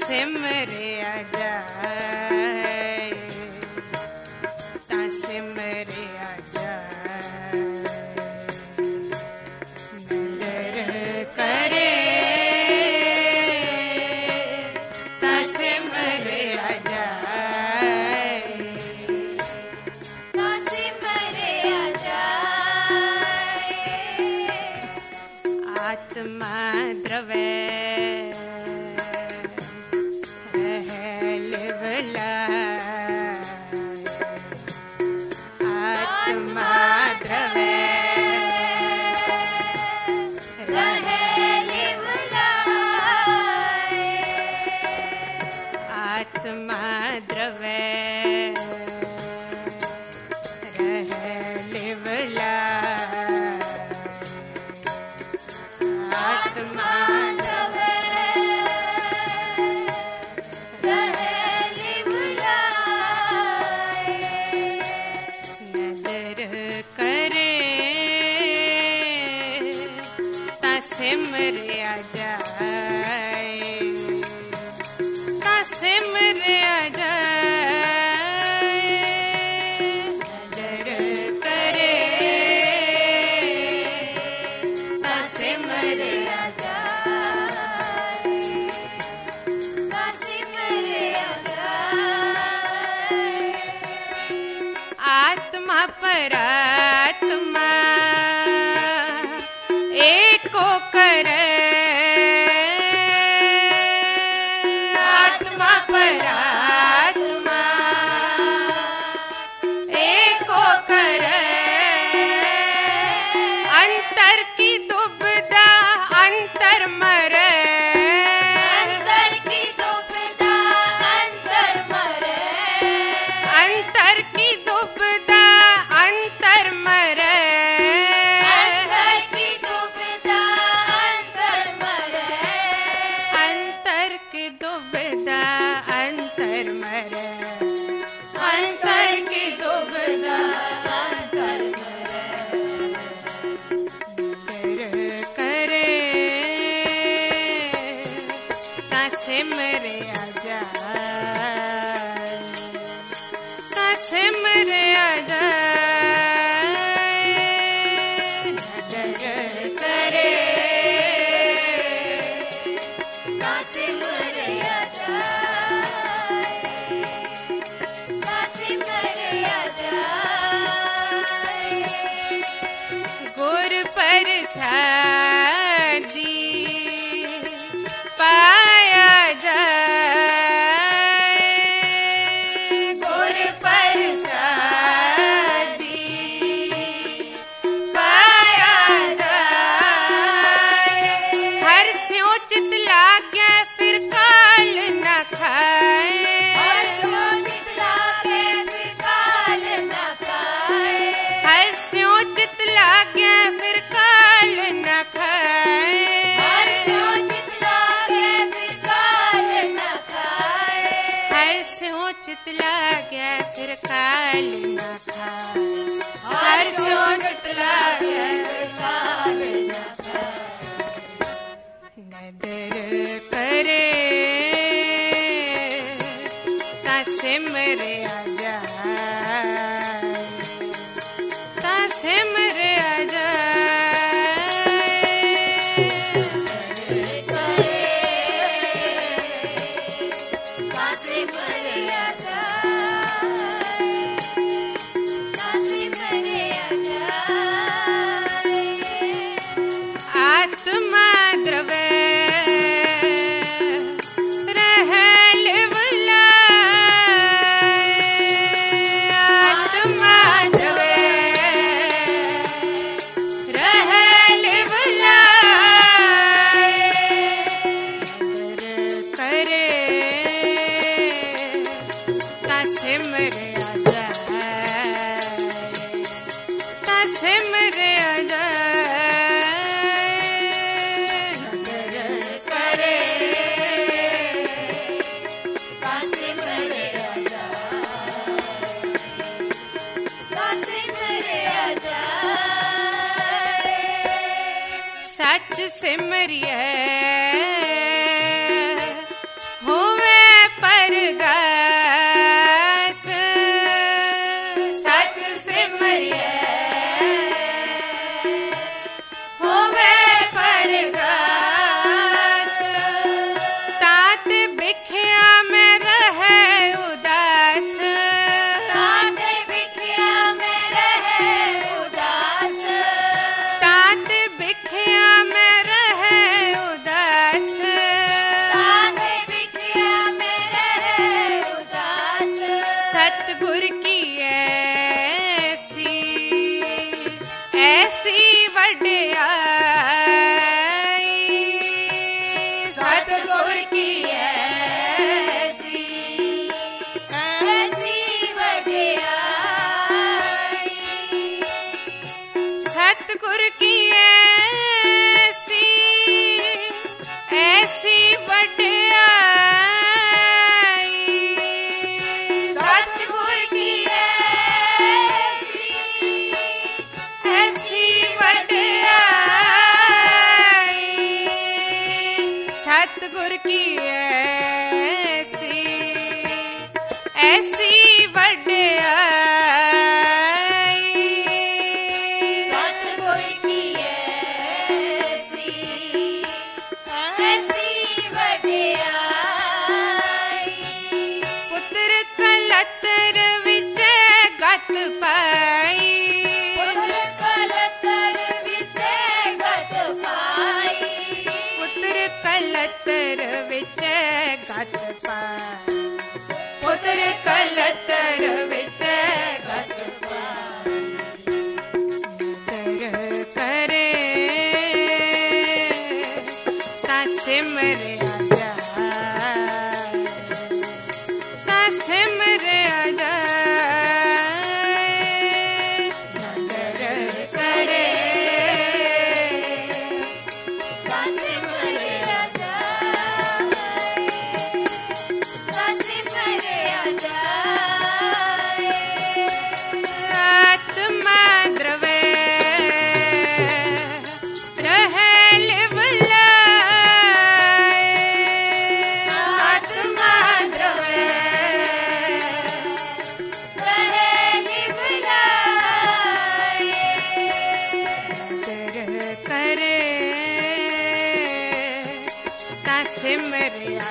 सिमरिया जाए, ता सिमरिया जाए। नदर करे ता सिमरिया जाए, ता सिमरिया जाए। आत्मा द्रवे आत्मा द्रवे रहले बुलाए, आत्मा द्रवे रहले बुलाए, आत्मा सिमरिया जाए, ता सिमरिया जाए। नदर करे ता सिमरिया जाए, ता सिमरिया जाए। आत्मा परात्मा एको करे, आत्मा परात्मा एको करे। अंतर की दुविधा अंतर मरे, अंतर की दुविधा अंतर मरे, अंतर की दुविधा अंतर मरे। दुविधा अंतर मरे, अंतर की दुविधा अंतर मरे। नदर करे ता सिमरिया जाए, ता सिमरिया जाए। नदर करे ता सिमरिया जाए, ता सिमरिया जाए। गुर प्रसादी पाया जाए, गुर प्रसादी पाया जाए। हर स्यों चित लागे फिर काल न खाए, हर स्यों चित लागे फिर काल न खाए, हर स्यों चित लागे फिर काल न खाए, हर स्यों चित लागे फिर काल न खाए, हर स्यों चित लागे फिर काल न खाए, हर स्यों चित लागे फिर काल न खाए। नदर करे ता सिमरिया जाए, ता सिमरिया जाए। नदर करे ता सिमरिया जाए, ता सिमरिया जाए। आत्मा द्रवे रहले बुलाए, आत्मा द्रवे रहले बुलाए। नदर करे ता सिमरिया जाए, ता सिमरिया जाए। नदर करे ता सिमरिया जाए, ता सिमरिया जाए। सच सिमरिया होवे कलतर विच गत पाए, पुत्र कलतर विच गत पाए। नदर करे तां सिमरिया जाए, तां सिमरिया जाए। नदर करे तां सिमरिया जाए, तां सिमरिया जाए। आत्मा द्रवे रहे लिवलाए, आत्मा द्रवे रहे लिवलाए। नदर करे तां सिमरिया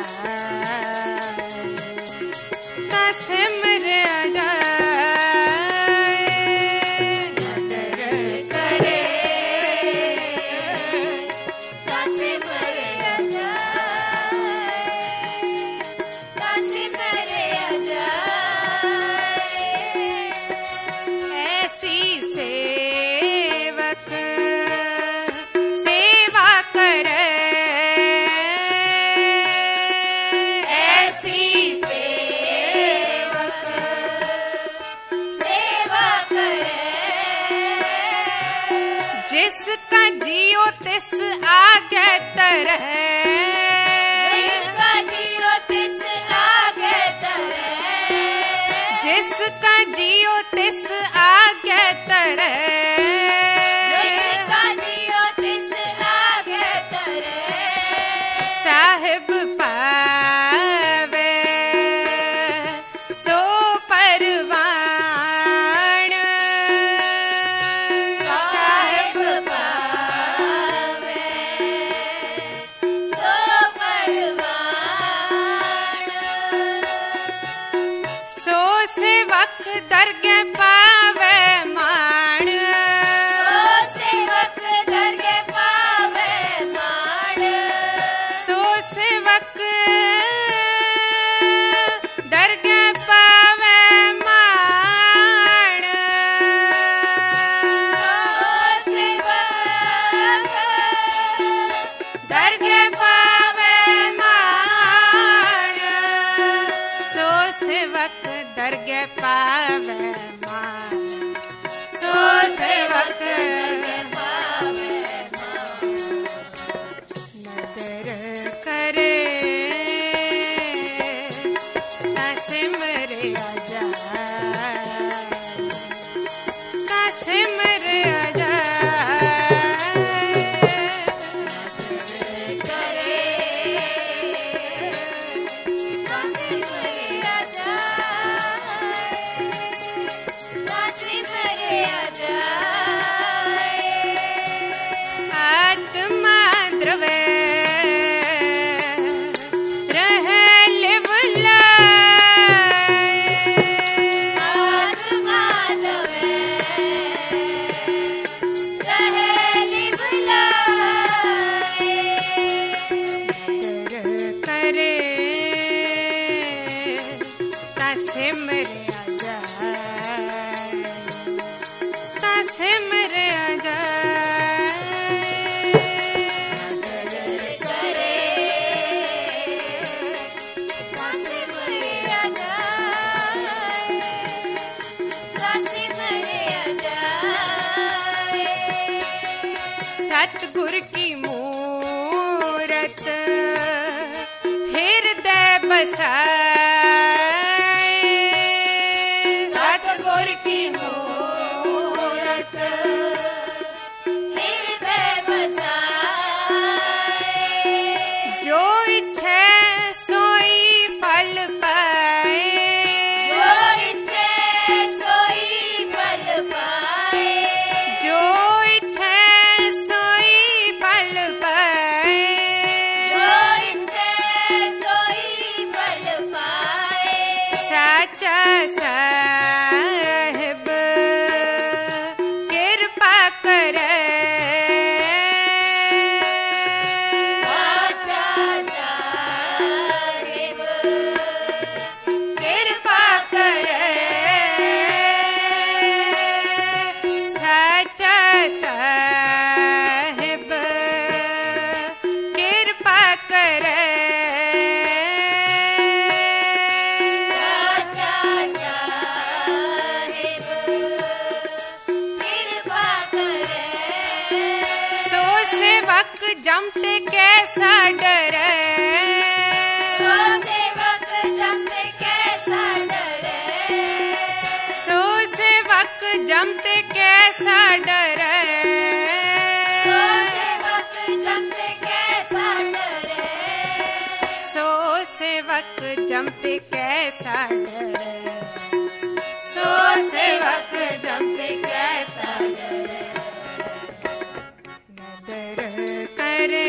जाए, तां सिमरिया जाए। नदर करे तां सिमरिया जाए, तां सिमरिया जाए। ऐसी सेवक सेवा करे, ऐसी सेवक सेवा करे। जिसका जियो तिस आगे तरह, जिसका जियो तिस आगे तरह, जिसका जियो तिस आगे तरह, जिसका जियो तिस आगे तरह। साहिब पावे सो परवान, साहिब पावे सो परवान। सो सेवक दरगे पावे मान, सो सेवक दरगे पावे मान। सो सेवक दरगे पावे मान, सो सेवक दरगे पावे मान। सो सेवक दरगे पावे मान, सो सेवक दरगे पावे मान। नदर करे तां सिमरिया जाए, तां सिमरिया जाए। नदर करे तां सिमरिया जाए, तां सिमरिया जाए। आत्मा द्रवे रहे लिवलाए, आत्मा द्रवे रहे लिवलाए। नदर करे तां सिमरिया जाए, तां सिमरिया जाए। नदर करे तां सिमरिया जाए, तां सिमरिया जाए। सतगुर की मूरत हृदय बसाए, सतगुर की मूरत हृदय बसाए। जो इच्छे सोई फल पाए, जो इच्छे सोई फल पाए। जो इच्छे सोई फल पाए, जो इच्छे सोई फल पाए। सेवक जमते कैसा डरे, सो सेवक जमते कैसा डरे, सो सेवक जमते कैसा डरे, सो सेवक जमते कैसा डरे, सो सेवक जमते कैसा डरे, सो सेवक जमते कैसा डरे। नदर करे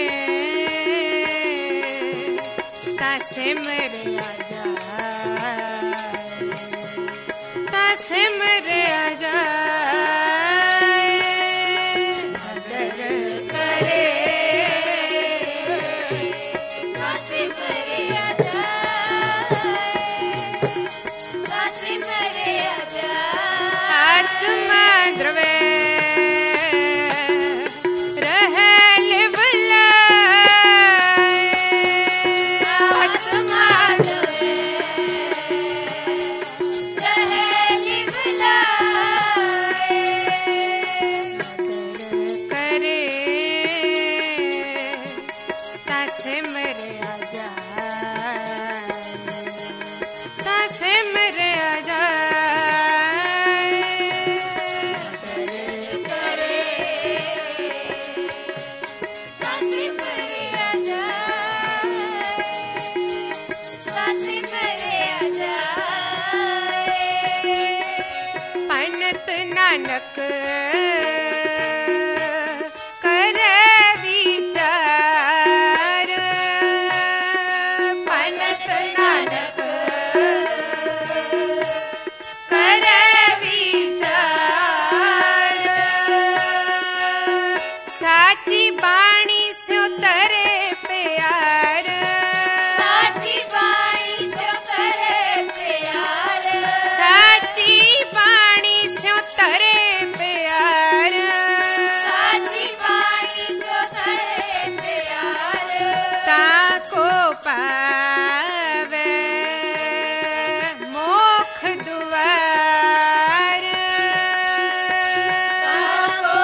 सिमर आजा, सिमर आजा, नदर करे सिमर आजा, सिमर आजा, आत्मा द्रवे नानक करे विचार, पंडित नानक करे विचार, साची बाणी से उतरे प्यार, साची बाणी से करे प्यार, साची बाणी से उतरे प्यार, साची बाणी से करे प्यार, ताको पावे मोख दुआर, ताको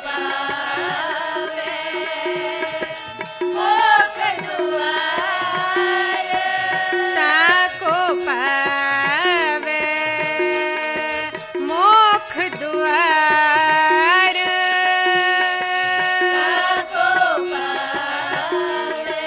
पावे मोख दुआर, ताको पावे मोख दुआर, ताको पावे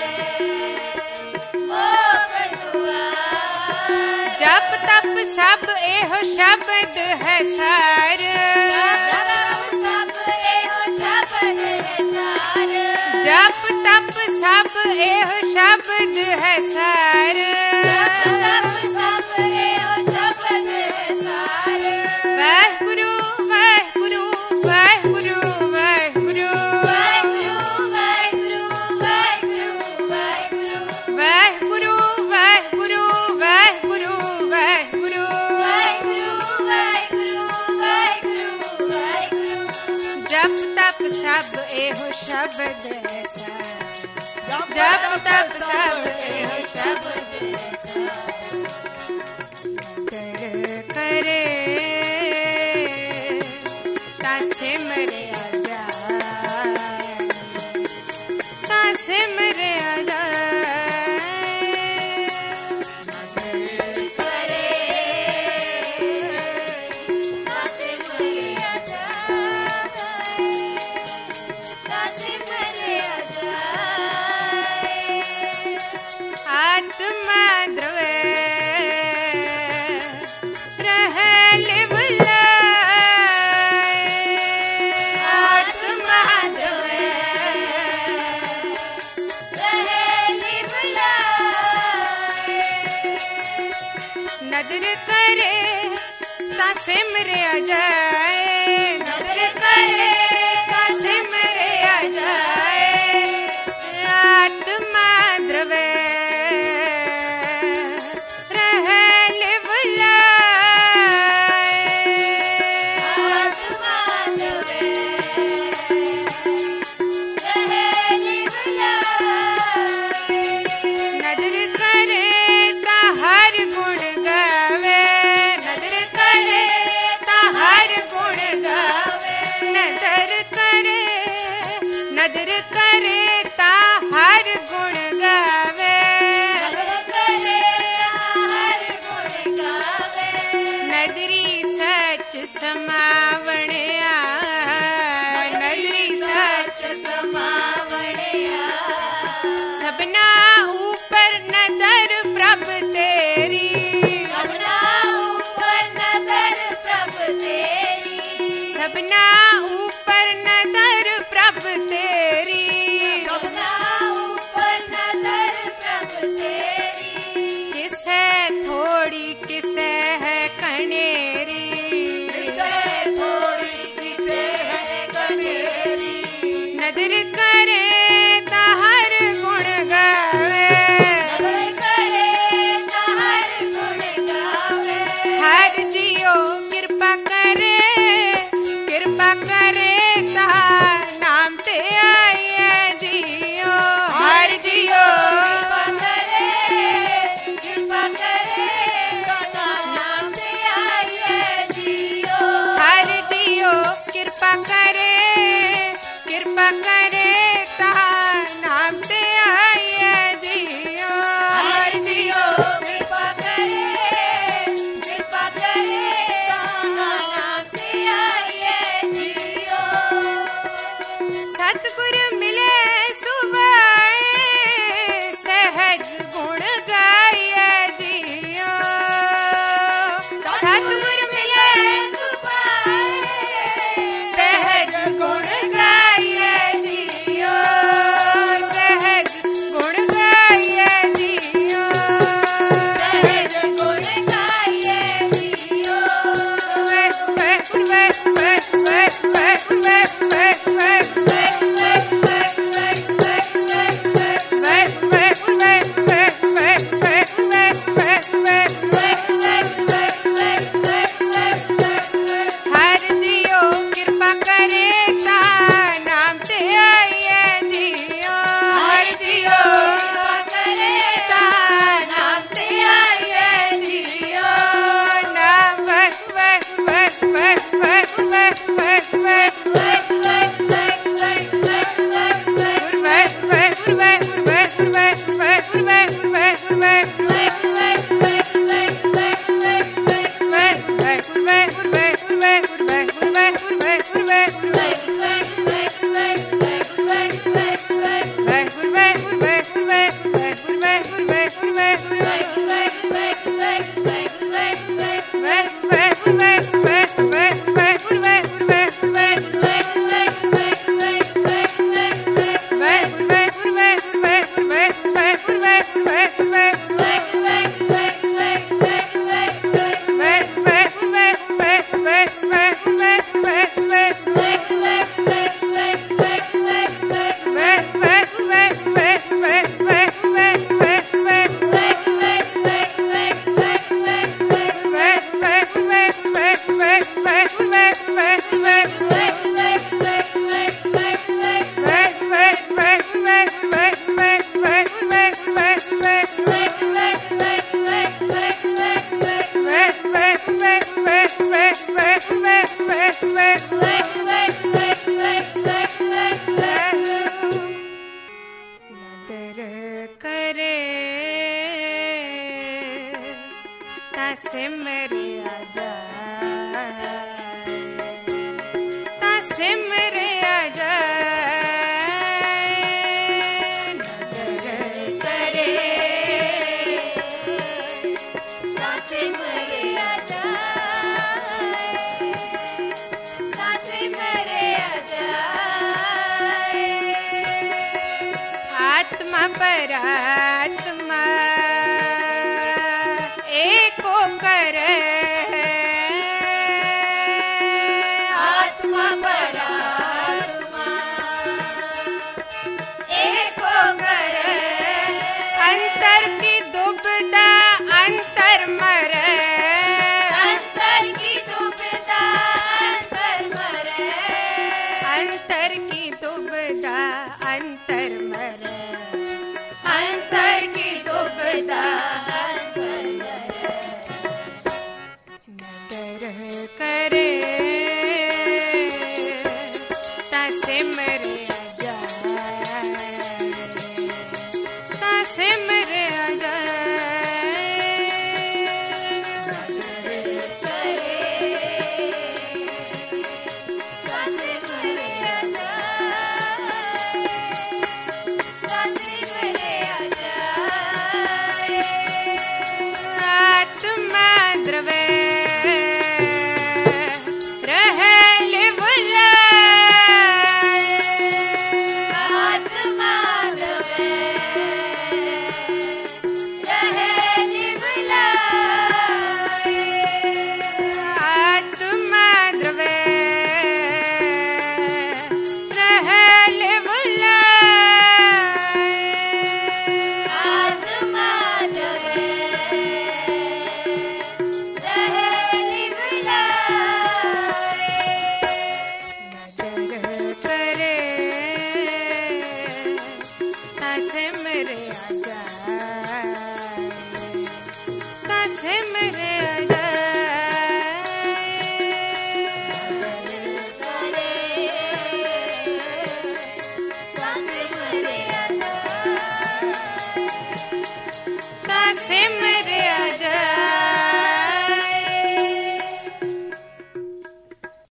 मोख दुआर, जप तप सब एहो शब्द है सार, सब एहो शब्द है सार, जप तप सब एहो शब्द है सार, सब एहो शब्द है सार, वाहिगुरु वाहिगुरु वाहिगुरु वाहिगुरु, वाहिगुरु वाहिगुरु वाहिगुरु वाहिगुरु, वाहिगुरु वाहिगुरु वाहिगुरु वाहिगुरु, वाहिगुरु वाहिगुरु वाहिगुरु, जप तप सब एहो शब्द है सार, जप तप सब एहो शब्द है सार, नदर करे सिमर आजा, सिमर आजा, नदर करे सिमर आजा, सिमर आजा, आत्मा द्रवे रहल बुलाए, आत्मा द्रवे रहली बुलाए, नदर करे सिमर जाए, नदर करे सिमर जाए, आत्मा द्रवे रहल बुलाए, आत्मा द्रवे रहली बुलाए, नदर करे हर गुण गावे, नदर करे हर गुण गावे, नदर करे नदर करे ता हर गुण गावे, नदर करे हर गुण गावे, नदरी सच समावणिया, नदरी सच समावणिया, सबना ऊपर नदर प्रभ तेरी, सबना ऊपर नदर प्रभ तेरी, सबना ऊपर नदर प्रभ तेरी, सबना ऊपर नदर प्रभ तेरी, किसे थोड़ी किसे है कनेरी, किसे थोड़ी किसे है कनेरी, नदर करे ता हर गुण गावे, नदर करे ता हर गुण गावे, हर जियो कृपा करे ता नाम ते आए जियो, हर जियो कृपा करे नाम से आइए जियो, हर जियो कृपा करे ता नाम ते आए जियो, हर जियो कृपा करे नाम से आइए जियो, सतगुरु मिले सुबाए सहज गुण गाए जियो, सतगुरु मिले सहज गुण गाए जियो, सहज गुण गाए जियो, सहज गुण गाइए जियो, हर जियो कृपा करे ता नाम ते आइए जियो, हर जियो कृपा करे ता नाम ते आइए जियो, नाम परात्मा एको करे, आत्मा परात्मा एको करे, अंतर की दुबदा अंतर मरे, अंतर की दुबदा अंतर मरे, अंतर की दुबदा अंतर मरे, अंतर की दुबदा अंतर मरे, नदर करे ता सिमरे जा आसमान में